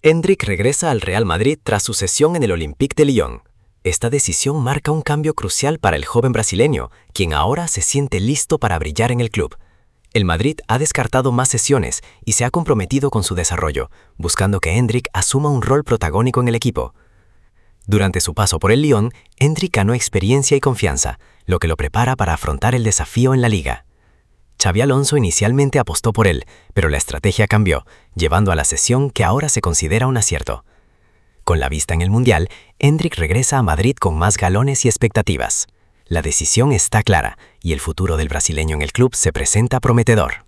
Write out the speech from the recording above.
Endrick regresa al Real Madrid tras su cesión en el Olympique de Lyon. Esta decisión marca un cambio crucial para el joven brasileño, quien ahora se siente listo para brillar en el club. El Madrid ha descartado más cesiones y se ha comprometido con su desarrollo, buscando que Endrick asuma un rol protagónico en el equipo. Durante su paso por el Lyon, Endrick ganó experiencia y confianza, lo que lo prepara para afrontar el desafío en la liga. Xabi Alonso inicialmente apostó por él, pero la estrategia cambió, llevando a la cesión que ahora se considera un acierto. Con la vista en el Mundial, Endrick regresa a Madrid con más galones y expectativas. La decisión está clara y el futuro del brasileño en el club se presenta prometedor.